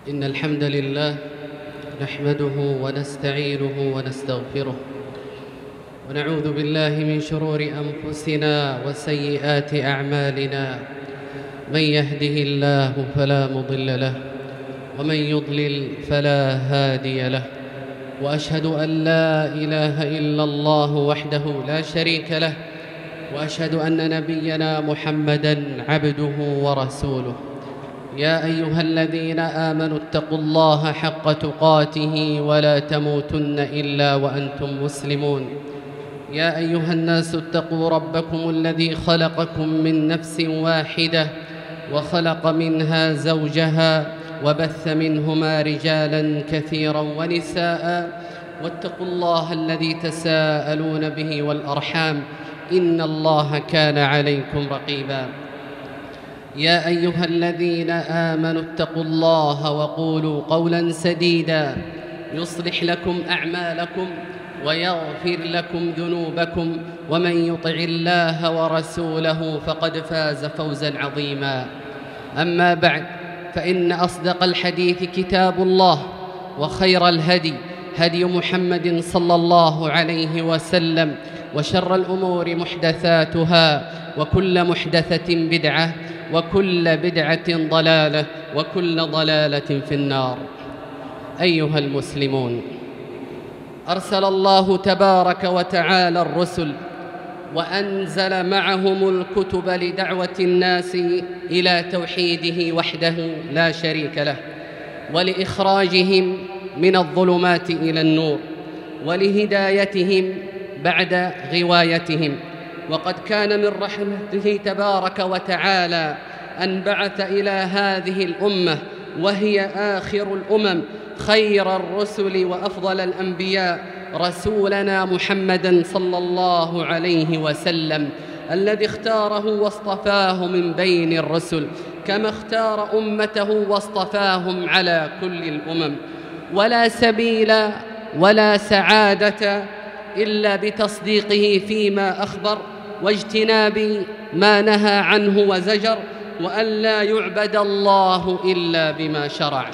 إن الحمد لله نحمده ونستعينه ونستغفره ونعوذ بالله من شرور أنفسنا وسيئات أعمالنا. من يهده الله فلا مضل له ومن يضلل فلا هادي له، وأشهد أن لا إله إلا الله وحده لا شريك له، وأشهد أن نبينا محمدًا عبده ورسوله. يا أيها الذين آمنوا اتقوا الله حق تقاته ولا تموتن إلا وأنتم مسلمون. يا أيها الناس اتقوا ربكم الذي خلقكم من نفس واحدة وخلق منها زوجها وبث منهما رجالا كثيرا ونساء، واتقوا الله الذي تساءلون به والأرحام إن الله كان عليكم رقيبا. يا أيها الذين آمنوا اتقوا الله وقولوا قولا سديدا يصلح لكم أعمالكم ويغفر لكم ذنوبكم، ومن يطع الله ورسوله فقد فاز فوزا عظيما. أما بعد، فإن أصدق الحديث كتاب الله، وخير الهدي هدي محمد صلى الله عليه وسلم، وشر الأمور محدثاتها، وكل محدثة بدعة، وكل بدعة ضلالة، وكل ضلالة في النار. أيها المسلمون، أرسل الله تبارك وتعالى الرسل وأنزل معهم الكتب لدعوة الناس إلى توحيده وحده لا شريك له، ولإخراجهم من الظلمات إلى النور، ولهدايتهم بعد غوايتهم. وقد كان من رحمته تبارك وتعالى أن بعث إلى هذه الأمة، وهي آخر الأمم، خير الرسل وأفضل الأنبياء، رسولنا محمدًا صلى الله عليه وسلم، الذي اختاره واصطفاه من بين الرسل، كما اختار أمته واصطفاهم على كل الأمم. ولا سبيل ولا سعادة إلا بتصديقه فيما أخبر، واجتناب ما نهى عنه وزجر، وأن لا يعبد الله إلا بما شرع.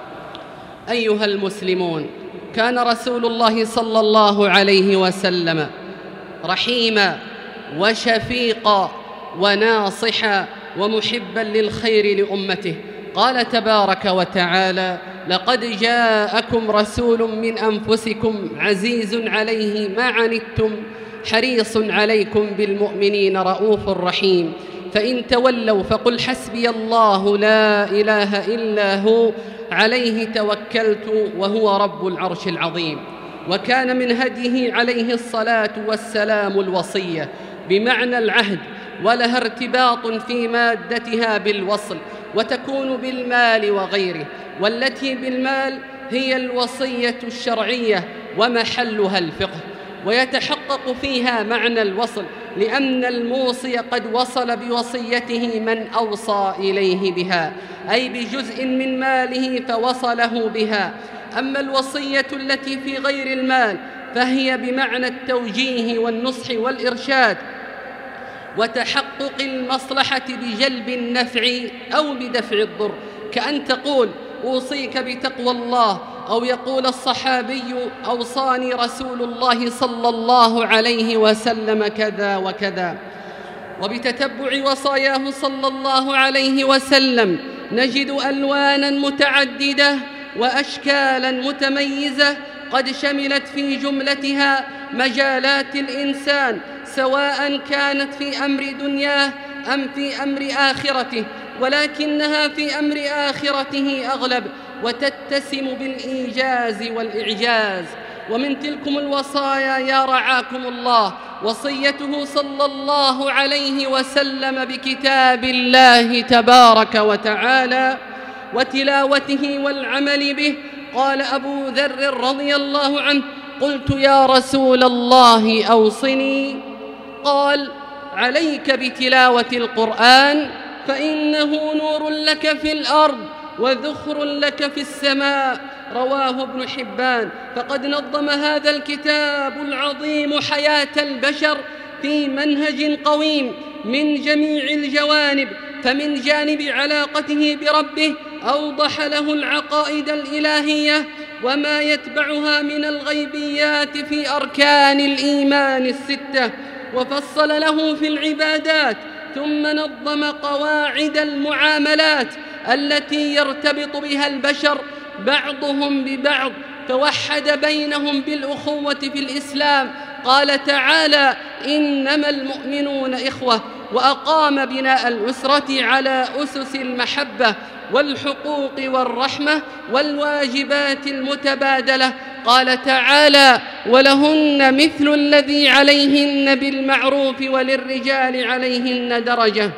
أيها المسلمون، كان رسول الله صلى الله عليه وسلم رحيما وشفيقا وناصحا ومحبا للخير لأمته. قال تبارك وتعالى: لقد جاءكم رسول من أنفسكم عزيز عليه ما عنتم حريص عليكم بالمؤمنين رؤوف رحيم، فإن تولوا فقل حسبي الله لا إله إلا هو عليه توكلت وهو رب العرش العظيم. وكان من هديه عليه الصلاة والسلام الوصية بمعنى العهد، ولها ارتباط في مادتها بالوصل، وتكون بالمال وغيره، والتي بالمال هي الوصية الشرعية ومحلها الفقه، ويتحقق فيها معنى الوصل، لأن الموصي قد وصل بوصيته من أوصى إليه بها، أي بجزء من ماله فوصله بها. أما الوصية التي في غير المال فهي بمعنى التوجيه والنصح والإرشاد وتحقق المصلحة بجلب النفع أو بدفع الضر، كأن تقول: أوصيك بتقوى الله، أو يقول الصحابي: أوصاني رسول الله صلى الله عليه وسلم كذا وكذا. وبتتبع وصاياه صلى الله عليه وسلم نجد ألواناً متعددة وأشكالاً متميزة قد شملت في جملتها مجالات الإنسان، سواء كانت في أمر دنياه أم في أمر آخرته، ولكنها في أمر آخرته أغلب، وتتسم بالإيجاز والإعجاز. ومن تلكم الوصايا يا رعاكم الله وصيته صلى الله عليه وسلم بكتاب الله تبارك وتعالى وتلاوته والعمل به. قال أبو ذر رضي الله عنه: قلت يا رسول الله أوصني، قال: عليك بتلاوة القرآن، فإنه نور لك في الأرض وذخر لك في السماء. رواه ابن حبان. فقد نظم هذا الكتاب العظيم حياة البشر في منهج قويم من جميع الجوانب، فمن جانب علاقته بربه أوضح له العقائد الإلهية وما يتبعها من الغيبيات في أركان الإيمان الستة، وفصل له في العبادات، ثم نظم قواعد المعاملات التي يرتبط بها البشر بعضهم ببعض، فوحد بينهم بالأخوة في الإسلام. قال تعالى: إنما المؤمنون إخوة، وأقام بناء الأسرة على أسس المحبة والحقوق والرحمة والواجبات المتبادلة. قال تعالى: ولهن مثل الذي عليهن بالمعروف وللرجال عليهن درجة.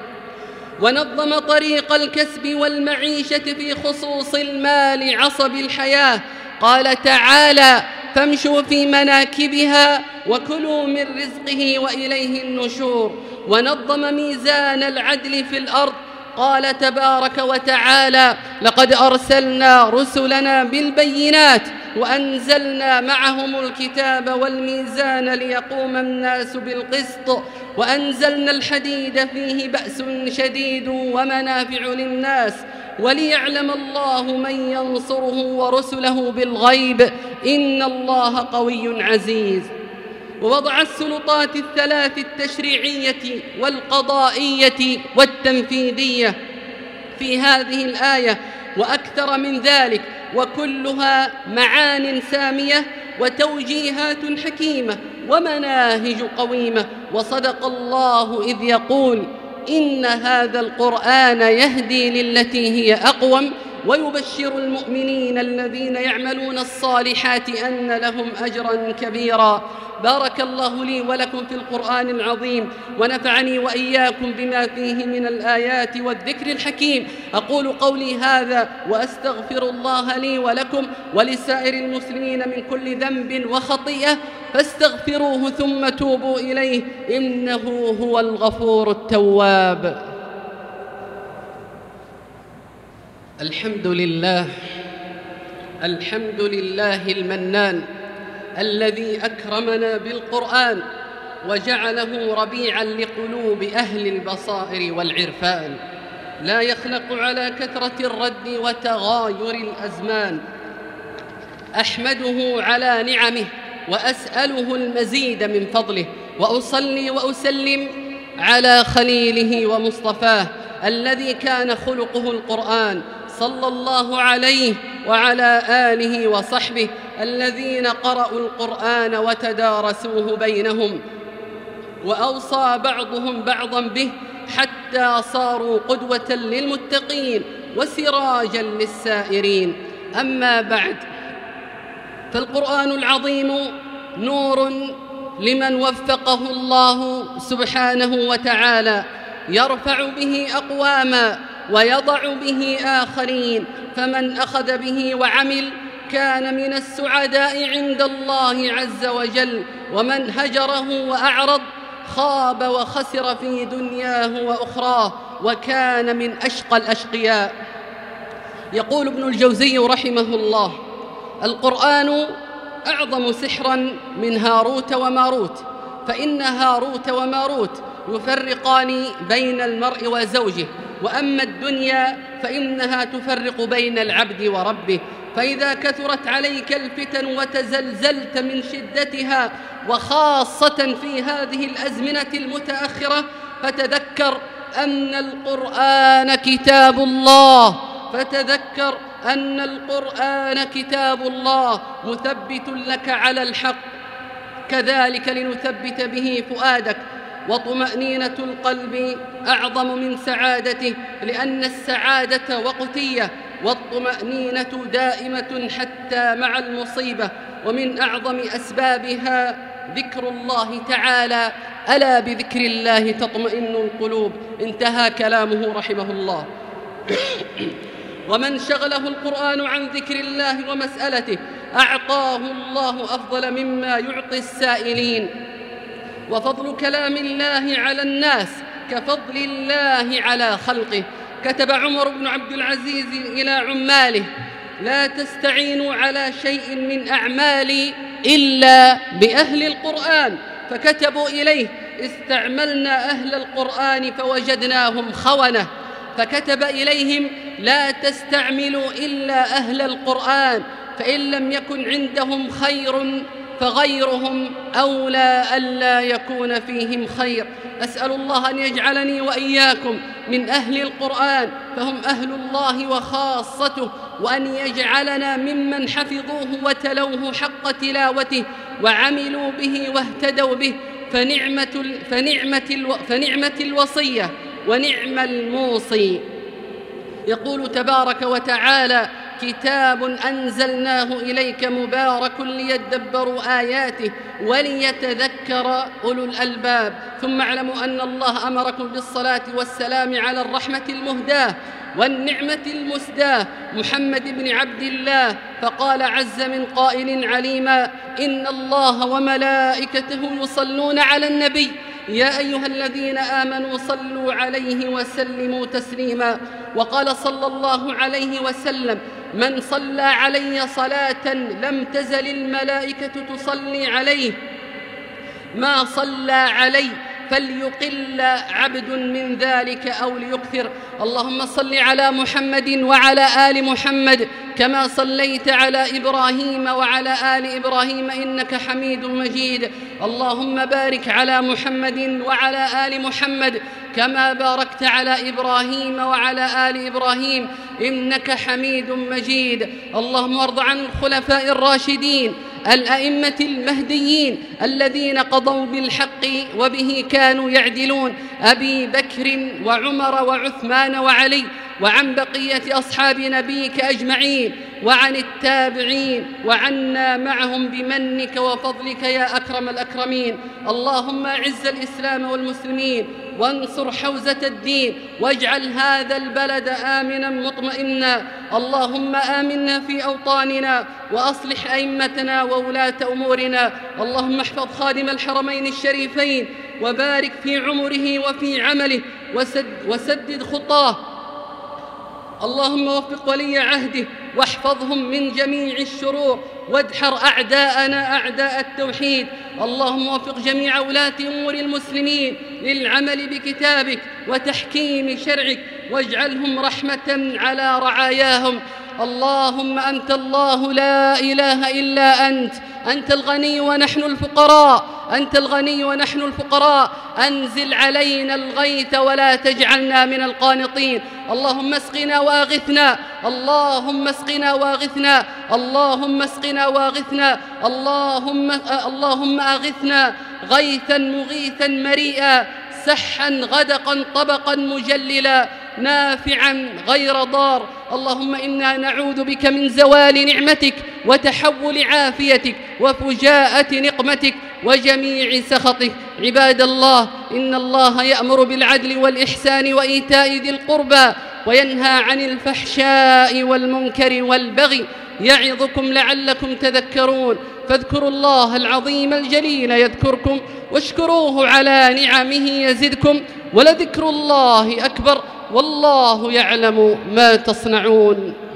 ونظم طريق الكسب والمعيشة في خصوص المال عصب الحياة. قال تعالى: فامشوا في مناكبها وكلوا من رزقه وإليه النشور. ونظم ميزان العدل في الأرض. قال تبارك وتعالى: لقد أرسلنا رسلنا بالبينات وأنزلنا معهم الكتاب والميزان ليقوم الناس بالقسط، وأنزلنا الحديد فيه بأس شديد ومنافع للناس، وليعلم الله من ينصره ورسله بالغيب، إن الله قوي عزيز. ووضع السلطات الثلاث التشريعية والقضائية والتنفيذية في هذه الآية وأكثر من ذلك، وكلها معان سامية وتوجيهات حكيمة ومناهج قويمة. وصدق الله إذ يقول: إن هذا القرآن يهدي للتي هي أقوم ويبشر المؤمنين الذين يعملون الصالحات أن لهم أجرا كبيرا. بارك الله لي ولكم في القرآن العظيم، ونفعني وإياكم بما فيه من الآيات والذكر الحكيم. أقول قولي هذا وأستغفر الله لي ولكم ولسائر المسلمين من كل ذنب وخطيئة، فاستغفروه ثم توبوا إليه، إنه هو الغفور التواب. الحمد لله، الحمد لله المنان الذي أكرمنا بالقرآن وجعله ربيعا لقلوب أهل البصائر والعرفان، لا يخلق على كثرة الرد وتغاير الأزمان. أحمده على نعمه وأسأله المزيد من فضله، وأصلي وأسلم على خليله ومصطفاه الذي كان خلقه القرآن، صلى الله عليه وعلى آله وصحبه الذين قرأوا القرآن وتدارسوه بينهم، وأوصى بعضهم بعضا به حتى صاروا قدوة للمتقين وسراجا للسائرين. أما بعد، فالقرآن العظيم نور لمن وفقه الله سبحانه وتعالى، يرفع به أقواما ويضع به آخرين، فمن أخذ به وعمل كان من السعداء عند الله عز وجل، ومن هجره وأعرض خاب وخسر في دنياه وأخراه وكان من أشقى الأشقياء. يقول ابن الجوزي رحمه الله: القرآن أعظم سحراً من هاروت وماروت، فإن هاروت وماروت يفرقان بين المرء وزوجه، وأما الدنيا فإنها تفرق بين العبد وربه. فإذا كثرت عليك الفتن وتزلزلت من شدتها، وخاصة في هذه الأزمنة المتأخرة، فتذكر أن القرآن كتاب الله، فتذكر أن القرآن كتاب الله مثبت لك على الحق، كذلك لنثبت به فؤادك. وطمأنينة القلب أعظم من سعادته، لأن السعادة وقتية والطمأنينة دائمة حتى مع المصيبة، ومن أعظم أسبابها ذكر الله تعالى: ألا بذكر الله تطمئن القلوب. انتهى كلامه رحمه الله. ومن شغله القرآن عن ذكر الله ومسألته أعطاه الله أفضل مما يعطي السائلين. وفضل كلام الله على الناس كفضل الله على خلقه. كتب عمر بن عبد العزيز إلى عماله: لا تستعينوا على شيء من أعمالي إلا بأهل القرآن. فكتبوا إليه: استعملنا أهل القرآن فوجدناهم خونة. فكتب إليهم: لا تستعملوا إلا أهل القرآن، فإن لم يكن عندهم خير فغيرهم أولى ألا يكون فيهم خير. أسأل الله أن يجعلني وإياكم من أهل القرآن، فهم أهل الله وخاصته، وأن يجعلنا ممن حفظوه وتلوه حق تلاوته وعملوا به واهتدوا به، فنعمة الوصية ونعم الموصي. يقول تبارك وتعالى: كتاب أنزلناه إليك مبارك ليدبروا آياته وليتذكر أولو الألباب. ثم اعلموا أن الله أمركم بالصلاة والسلام على الرحمة المهداة والنعمة المسداة محمد بن عبد الله، فقال عز من قائل عليما: إن الله وملائكته يصلون على النبي يا أيها الذين آمنوا صلوا عليه وسلموا تسليما. وقال صلى الله عليه وسلم: من صلى علي صلاة لم تزل الملائكة تصلي عليه ما صلى علي، فليقل عبد من ذلك أو ليكثر. اللهم صل على محمد وعلى آل محمد كما صليت على إبراهيم وعلى آل إبراهيم إنك حميد مجيد. اللهم بارك على محمد وعلى آل محمد كما باركت على إبراهيم وعلى آل إبراهيم إنك حميد مجيد. اللهم وارض عن الخلفاء الراشدين الأئمة المهديين الذين قضوا بالحق وبه كانوا يعدلون: أبي بكر وعمر وعثمان وعلي، وعن بقية أصحاب نبيك أجمعين، وعن التابعين، وعنا معهم بمنك وفضلك يا أكرم الأكرمين. اللهم أعز الإسلام والمسلمين وانصر حوزة الدين، واجعل هذا البلد آمنا مطمئنا. اللهم آمنا في أوطاننا وأصلح أئمتنا وولاة أمورنا. اللهم احفظ خادم الحرمين الشريفين وبارك في عمره وفي عمله وسدد خطاه. اللهم وفق ولي عهده واحفظهم من جميع الشرور، وادحر أعداءنا أعداء التوحيد. اللهم وفق جميع ولاة أمور المسلمين للعمل بكتابك وتحكيم شرعك، واجعلهم رحمة على رعاياهم. اللهم أنت الله لا إله إلا أنت الغني ونحن الفقراء، أنت الغني ونحن الفقراء. أنزل علينا الغيث ولا تجعلنا من القانطين. اللهم اسقنا واغثنا، اللهم اسقنا واغثنا، اللهم اسقنا واغثنا، اللهم أغثنا غيثا مغيثا مريئا، سحا غدقا طبقا مجللا، نافعا غير ضار. اللهم إنا نعوذ بك من زوال نعمتك وتحول عافيتك وفجاءة نقمتك وجميع سخطك. عباد الله، إن الله يأمر بالعدل والإحسان وإيتاء ذي القربى وينهى عن الفحشاء والمنكر والبغي، يعظكم لعلكم تذكرون. فاذكروا الله العظيم الجليل يذكركم، واشكروه على نعمه يزدكم، ولذكر الله أكبر، والله يعلم ما تصنعون.